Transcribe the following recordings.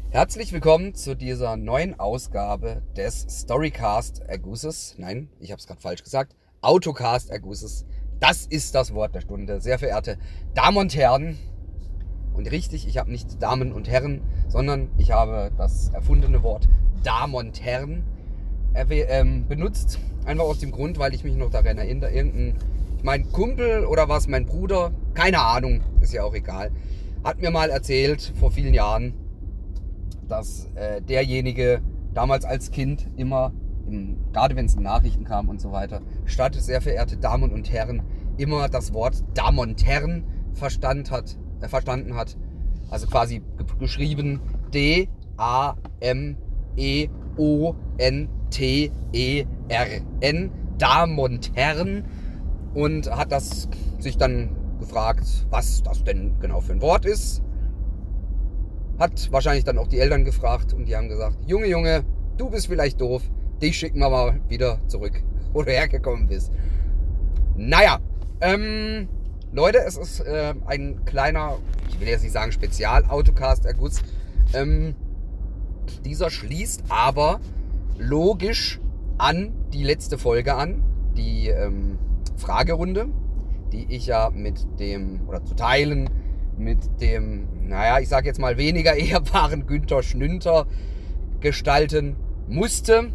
Herzlich willkommen zu dieser neuen Ausgabe des Storycast Ergusses. Nein, ich habe es gerade falsch gesagt. Autocast Ergusses. Das ist das Wort der Stunde. Sehr verehrte Damen und Herren. Und richtig, ich habe nicht Damen und Herren, sondern ich habe das erfundene Wort Damen und Herren benutzt. Einfach aus dem Grund, weil ich mich noch daran erinnere, mein Kumpel oder was, mein Bruder, keine Ahnung, ist ja auch egal, hat mir mal erzählt vor vielen Jahren, dass derjenige damals als Kind immer, gerade wenn es in Nachrichten kam und so weiter, statt sehr verehrte Damen und Herren, immer das Wort Damen und Herren verstanden hat. Also quasi geschrieben D-A-M-E-O-N-T-E-R-N, Damen und Herren, und hat das sich dann gefragt, was das denn genau für ein Wort ist. Hat wahrscheinlich dann auch die Eltern gefragt und die haben gesagt, Junge, du bist vielleicht doof, dich schicken wir mal wieder zurück, wo du hergekommen bist. Naja, Leute, es ist ein kleiner, ich will jetzt nicht sagen Spezial-Autocast-Erguss. Dieser schließt aber logisch an die letzte Folge an, die Fragerunde, die ich ja zu teilen mit dem, ich sage jetzt mal weniger ehrbaren Günther Schnünter gestalten musste.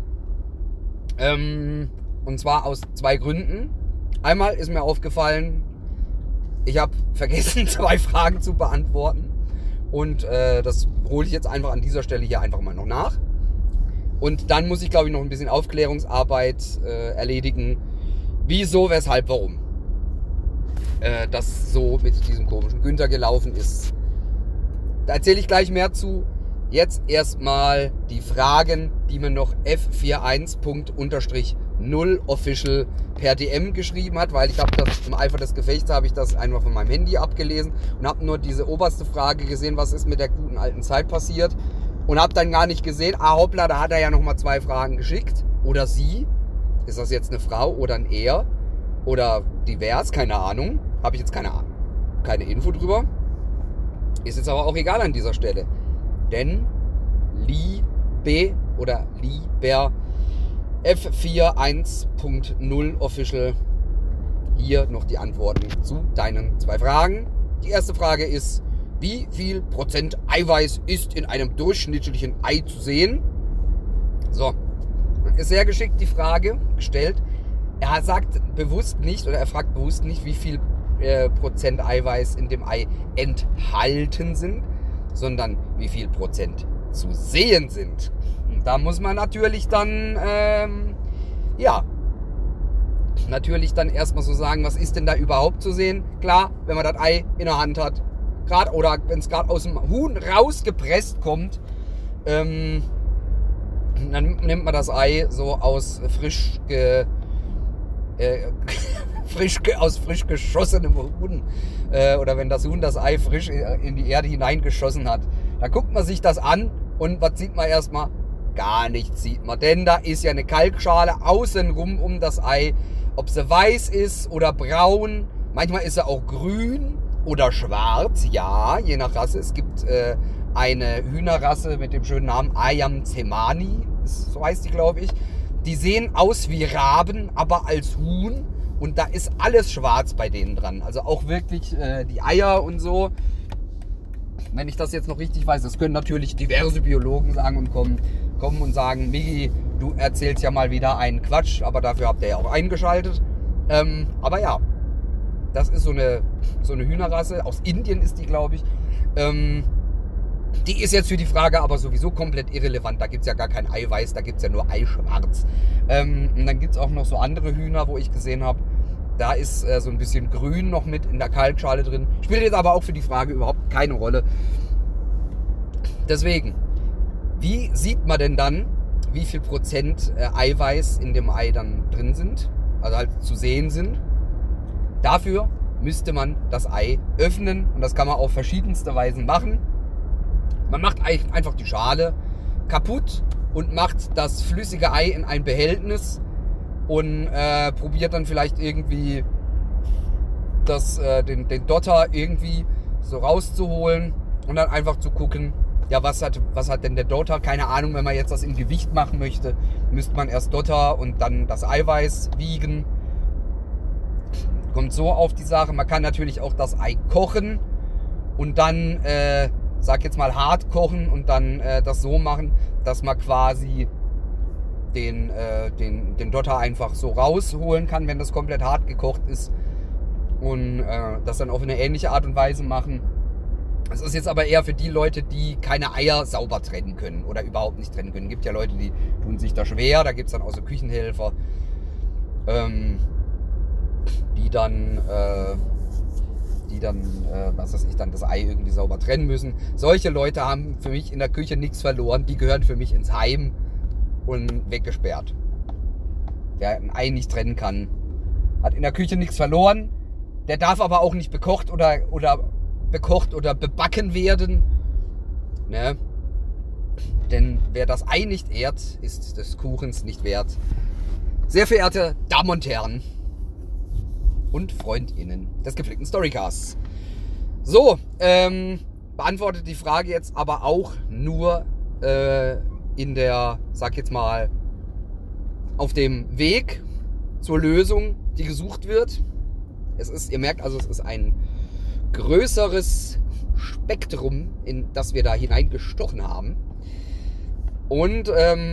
Und zwar aus zwei Gründen. Einmal ist mir aufgefallen, ich habe vergessen, 2 Fragen zu beantworten. Und das hole ich jetzt einfach an dieser Stelle hier einfach mal noch nach. Und dann muss ich, glaube ich, noch ein bisschen Aufklärungsarbeit erledigen. Wieso, weshalb, warum das so mit diesem komischen Günther gelaufen ist. Da erzähle ich gleich mehr zu. Jetzt erstmal die Fragen, die mir noch F41.0 official per DM geschrieben hat, weil ich habe das im Eifer des Gefechts, habe ich das einfach von meinem Handy abgelesen und habe nur diese oberste Frage gesehen, was ist mit der guten alten Zeit passiert, und habe dann gar nicht gesehen, hoppla, da hat er ja nochmal 2 Fragen geschickt. Oder sie, ist das jetzt eine Frau oder ein er oder divers, keine Ahnung, habe ich jetzt keine Info drüber. Ist jetzt aber auch egal an dieser Stelle. Denn Liebe oder Lieber F41.0 official, hier noch die Antworten zu deinen 2 Fragen. Die erste Frage ist, wie viel Prozent Eiweiß ist in einem durchschnittlichen Ei zu sehen? So, ist sehr geschickt die Frage gestellt. Er sagt bewusst nicht, oder er fragt bewusst nicht, wie viel Prozent Eiweiß in dem Ei enthalten sind, sondern wie viel Prozent zu sehen sind. Und da muss man natürlich dann, erstmal so sagen, was ist denn da überhaupt zu sehen? Klar, wenn man das Ei in der Hand hat, oder wenn es gerade aus dem Huhn rausgepresst kommt, dann nimmt man das Ei so aus frisch geschossenem Huhn, oder wenn das Huhn das Ei frisch in die Erde hineingeschossen hat, dann guckt man sich das an und was sieht man erstmal? Gar nichts sieht man, denn da ist ja eine Kalkschale außenrum um das Ei. Ob sie weiß ist oder braun, manchmal ist sie auch grün oder schwarz, ja, je nach Rasse. Es gibt eine Hühnerrasse mit dem schönen Namen Ayam Cemani, so heißt die, glaube ich. Die sehen aus wie Raben, aber als Huhn. Und da ist alles schwarz bei denen dran. Also auch wirklich die Eier und so. Wenn ich das jetzt noch richtig weiß, das können natürlich diverse Biologen sagen und kommen und sagen, Migi, du erzählst ja mal wieder einen Quatsch, aber dafür habt ihr ja auch eingeschaltet. Aber ja, das ist so eine Hühnerrasse. Aus Indien ist die, glaube ich. Die ist jetzt für die Frage aber sowieso komplett irrelevant. Da gibt es ja gar kein Eiweiß, da gibt es ja nur Eischwarz. Und dann gibt es auch noch so andere Hühner, wo ich gesehen habe, da ist so ein bisschen Grün noch mit in der Kalkschale drin. Spielt jetzt aber auch für die Frage überhaupt keine Rolle. Deswegen, wie sieht man denn dann, wie viel Prozent Eiweiß in dem Ei dann drin sind? Also halt zu sehen sind. Dafür müsste man das Ei öffnen, und das kann man auf verschiedenste Weisen machen. Man macht einfach die Schale kaputt und macht das flüssige Ei in ein Behältnis und probiert dann vielleicht irgendwie den Dotter irgendwie so rauszuholen und dann einfach zu gucken, ja, was hat denn der Dotter? Keine Ahnung, wenn man jetzt das im Gewicht machen möchte, müsste man erst Dotter und dann das Eiweiß wiegen. Kommt so auf die Sache. Man kann natürlich auch das Ei kochen und dann, sag jetzt mal hart kochen und dann das so machen, dass man quasi den Dotter einfach so rausholen kann, wenn das komplett hart gekocht ist. Und das dann auf eine ähnliche Art und Weise machen. Das ist jetzt aber eher für die Leute, die keine Eier sauber trennen können oder überhaupt nicht trennen können. Es gibt ja Leute, die tun sich da schwer. Da gibt es dann auch so Küchenhelfer, die dann was weiß ich, dann das Ei irgendwie sauber trennen müssen. Solche Leute haben für mich in der Küche nichts verloren. Die gehören für mich ins Heim und weggesperrt. Wer ein Ei nicht trennen kann, hat in der Küche nichts verloren. Der darf aber auch nicht bekocht oder bebacken werden. Ne? Denn wer das Ei nicht ehrt, ist des Kuchens nicht wert. Sehr verehrte Damen und Herren und FreundInnen des gepflegten Storycasts. So, beantwortet die Frage jetzt aber auch nur in der, sag jetzt mal, auf dem Weg zur Lösung, die gesucht wird. Es ist, ihr merkt also, es ist ein größeres Spektrum, in das wir da hineingestochen haben. Und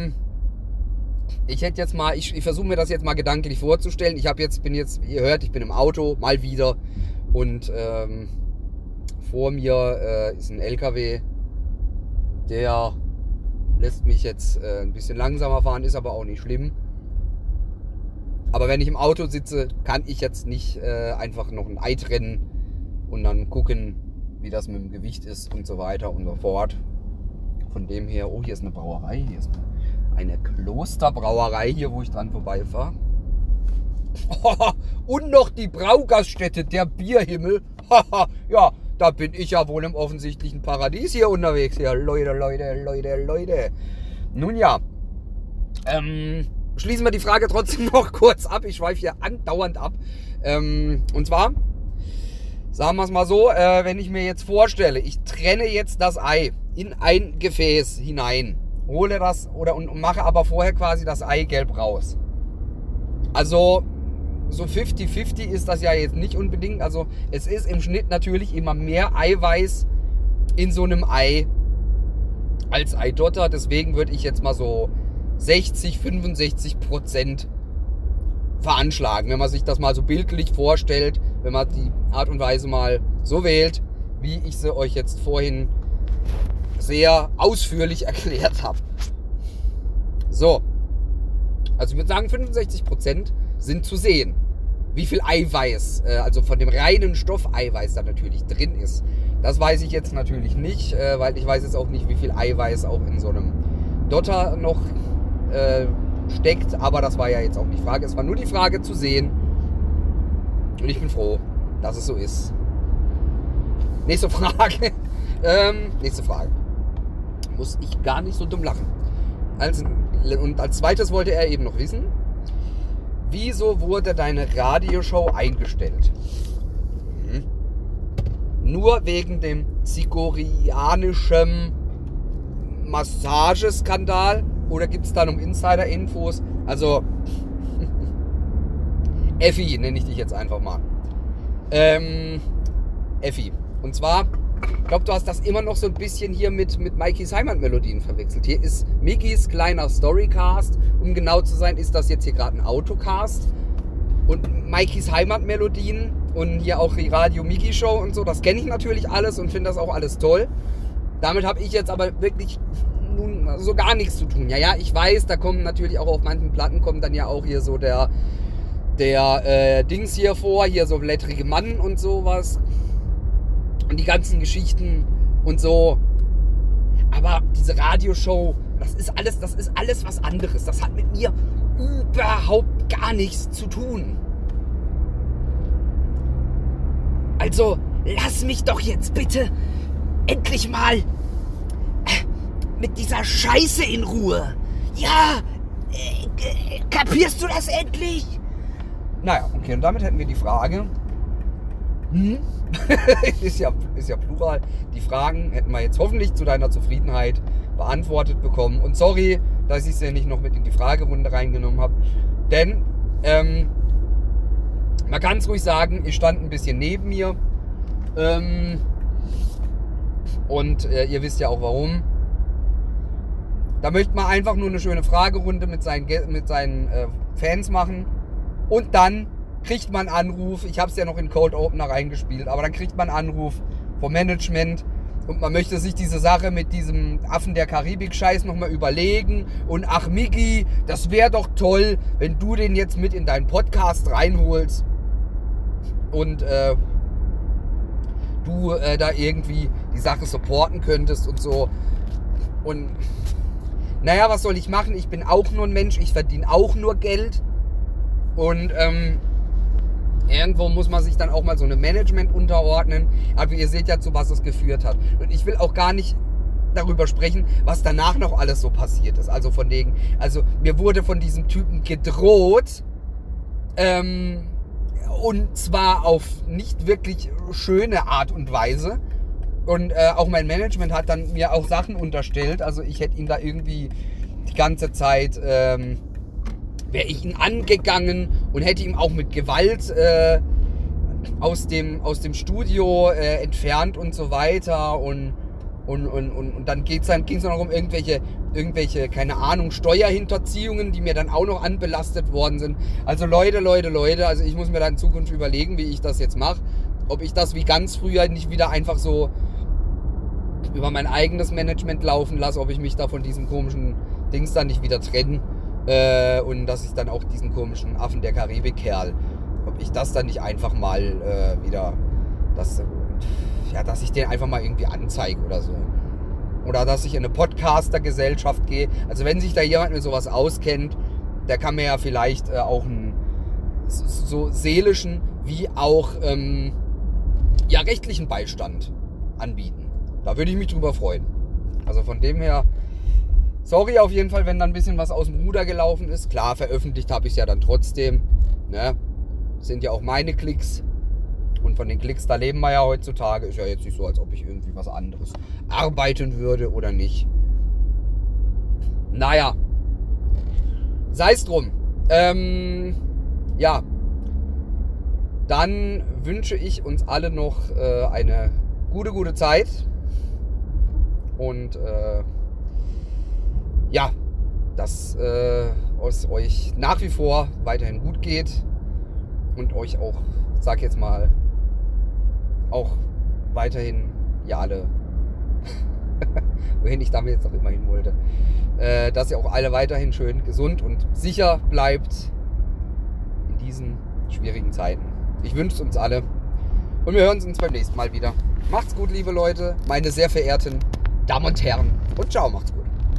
ich versuche mir das jetzt mal gedanklich vorzustellen. Bin jetzt, wie ihr hört, ich bin im Auto, mal wieder. Und vor mir ist ein LKW, der lässt mich jetzt ein bisschen langsamer fahren, ist aber auch nicht schlimm. Aber wenn ich im Auto sitze, kann ich jetzt nicht einfach noch ein Ei trennen und dann gucken, wie das mit dem Gewicht ist und so weiter und so fort. Von dem her, oh, hier ist eine Brauerei, hier ist eine Klosterbrauerei hier, wo ich dran vorbeifahre. Oh, und noch die Braugaststätte, der Bierhimmel. Ja, da bin ich ja wohl im offensichtlichen Paradies hier unterwegs. Ja, Leute. Nun ja, schließen wir die Frage trotzdem noch kurz ab. Ich schweife hier andauernd ab. Und zwar, sagen wir es mal so, wenn ich mir jetzt vorstelle, ich trenne jetzt das Ei in ein Gefäß hinein, hole das und mache aber vorher quasi das Eigelb raus. Also so 50-50 ist das ja jetzt nicht unbedingt. Also es ist im Schnitt natürlich immer mehr Eiweiß in so einem Ei als Eidotter. Deswegen würde ich jetzt mal so 60-65% veranschlagen, wenn man sich das mal so bildlich vorstellt, wenn man die Art und Weise mal so wählt, wie ich sie euch jetzt vorhin sehr ausführlich erklärt habe. So, also ich würde sagen 65% sind zu sehen. Wie viel Eiweiß, also von dem reinen Stoffeiweiß da natürlich drin ist, das weiß ich jetzt natürlich nicht, weil ich weiß jetzt auch nicht, wie viel Eiweiß auch in so einem Dotter noch steckt, aber das war ja jetzt auch nicht die Frage, es war nur die Frage zu sehen und ich bin froh, dass es so ist. Nächste Frage. Muss ich gar nicht so dumm lachen. Und als zweites wollte er eben noch wissen, wieso wurde deine Radioshow eingestellt? Nur wegen dem zigorianischen Massageskandal? Oder gibt es da noch Insider-Infos? Also, Effi nenne ich dich jetzt einfach mal. Effi. Und zwar, ich glaube, du hast das immer noch so ein bisschen hier mit Mikeys Heimatmelodien verwechselt. Hier ist Migis kleiner Storycast. Um genau zu sein, ist das jetzt hier gerade ein Autocast. Und Mikeys Heimatmelodien und hier auch die Radio Migi Show und so, das kenne ich natürlich alles und finde das auch alles toll. Damit habe ich jetzt aber wirklich nun so gar nichts zu tun. Ja, ich weiß, da kommen natürlich auch auf manchen Platten kommt dann ja auch hier so der Dings hier vor, hier so blättrige Mann und sowas. Und die ganzen Geschichten und so. Aber diese Radioshow, das ist alles was anderes. Das hat mit mir überhaupt gar nichts zu tun. Also, lass mich doch jetzt bitte endlich mal mit dieser Scheiße in Ruhe. Ja, kapierst du das endlich? Naja, okay, und damit hätten wir die Frage ist ja Plural. Die Fragen hätten wir jetzt hoffentlich zu deiner Zufriedenheit beantwortet bekommen. Und sorry, dass ich es ja nicht noch mit in die Fragerunde reingenommen habe. Denn man kann es ruhig sagen, ich stand ein bisschen neben mir. Und ihr wisst ja auch warum. Da möchte man einfach nur eine schöne Fragerunde mit seinen Fans machen. Und dann kriegt man einen Anruf. Ich habe es ja noch in Cold Opener reingespielt. Aber dann kriegt man einen Anruf vom Management. Und man möchte sich diese Sache mit diesem Affen der Karibik-Scheiß nochmal überlegen. Und ach Miki, das wäre doch toll, wenn du den jetzt mit in deinen Podcast reinholst. Und du da irgendwie die Sache supporten könntest und so. Und naja, was soll ich machen? Ich bin auch nur ein Mensch, ich verdiene auch nur Geld. Und irgendwo muss man sich dann auch mal so einem Management unterordnen. Aber ihr seht ja, zu was es geführt hat. Und ich will auch gar nicht darüber sprechen, was danach noch alles so passiert ist. Also mir wurde von diesem Typen gedroht, und zwar auf nicht wirklich schöne Art und Weise. Und auch mein Management hat dann mir auch Sachen unterstellt. Also ich hätte ihn da irgendwie die ganze Zeit, wäre ich ihn angegangen und hätte ihm auch mit Gewalt aus dem Studio entfernt und so weiter. Und dann ging es noch um irgendwelche, keine Ahnung, Steuerhinterziehungen, die mir dann auch noch anbelastet worden sind. Also Leute, also ich muss mir da in Zukunft überlegen, wie ich das jetzt mache. Ob ich das wie ganz früher nicht wieder einfach so über mein eigenes Management laufen lasse, ob ich mich da von diesem komischen Dings dann nicht wieder trenne und dass ich dann auch diesen komischen Affen der Karibik-Kerl, ob ich das dann nicht einfach mal wieder, dass ich den einfach mal irgendwie anzeige oder so. Oder dass ich in eine Podcaster-Gesellschaft gehe. Also wenn sich da jemand mit sowas auskennt, der kann mir ja vielleicht auch einen so seelischen wie auch rechtlichen Beistand anbieten. Da würde ich mich drüber freuen. Also von dem her, sorry auf jeden Fall, wenn da ein bisschen was aus dem Ruder gelaufen ist. Klar, veröffentlicht habe ich es ja dann trotzdem. Ne? Sind ja auch meine Klicks. Und von den Klicks, da leben wir ja heutzutage. Ist ja jetzt nicht so, als ob ich irgendwie was anderes arbeiten würde oder nicht. Naja. Sei es drum. Ja. Dann wünsche ich uns alle noch eine gute Zeit. Und dass es euch nach wie vor weiterhin gut geht. Und euch auch, sag jetzt mal, auch weiterhin, alle, wohin ich damit jetzt noch immer hin wollte, dass ihr auch alle weiterhin schön gesund und sicher bleibt in diesen schwierigen Zeiten. Ich wünsche es uns alle und wir hören uns beim nächsten Mal wieder. Macht's gut, liebe Leute, meine sehr verehrten Damen und Herren, und ciao, macht's gut.